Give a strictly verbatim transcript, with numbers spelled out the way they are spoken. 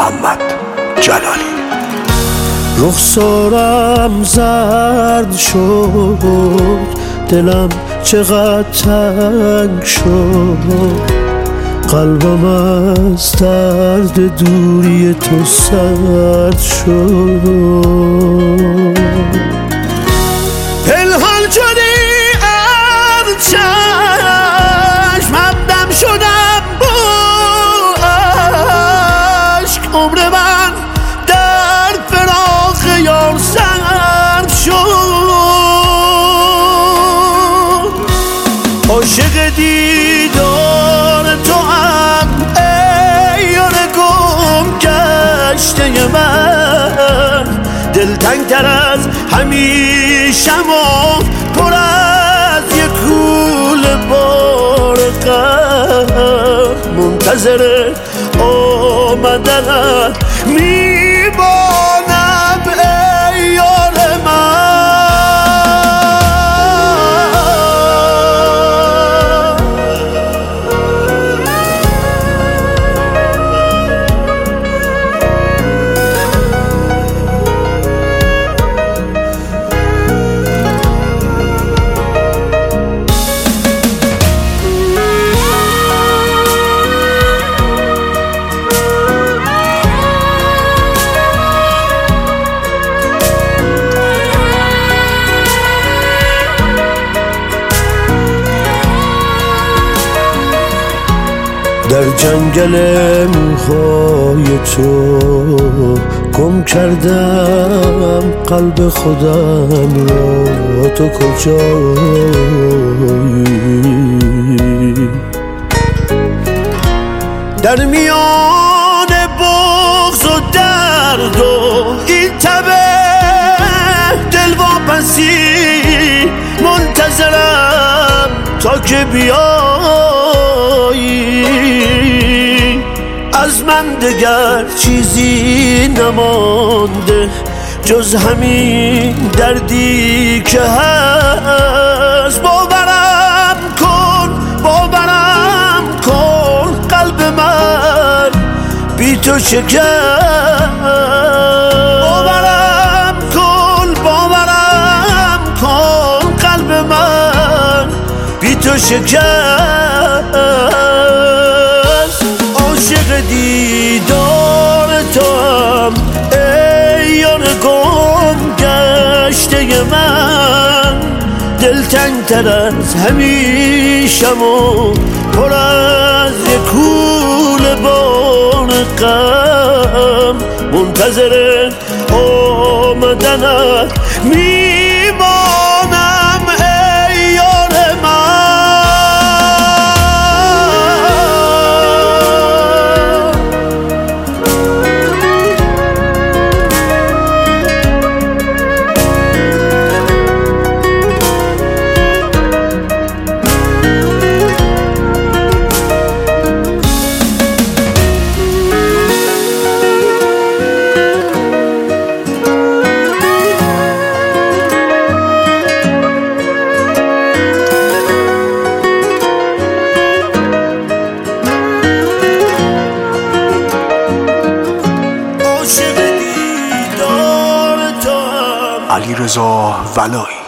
محمد جلالی. رخسارم زرد شد، دلم چقدر تنگ شد، قلبم از درد دوری تو سرد شد. پنهان شدی از چشم، همدم شدم با عشق، عمر من در فراق یار سرد شد. عاشق دیدار تو هم ای یار گم گشته من، دلتنگ تر از همیشم و پر از یک کوله بار غم، منتظر آمدنت میمانم ای یار من. در جنگل موهای تو گم کردم قلب خودم را، تو کجایی؟ در میان بغض و درد و این تبه دلواپسی منتظرم تا که بیایی. از من دگر چیزی نمانده جز همین دردی که هست. باورم کن باورم کن قلب من بی تو شکست. باورم کن باورم کن قلب من بی تو شکست. عاشق دیدار تو هم ای یار گم گشته من، دلتنگ تر از همیشم و پر از یک کوله بار غم، منتظر آمدنت میمانم ای یار من. علیرضا ولایی.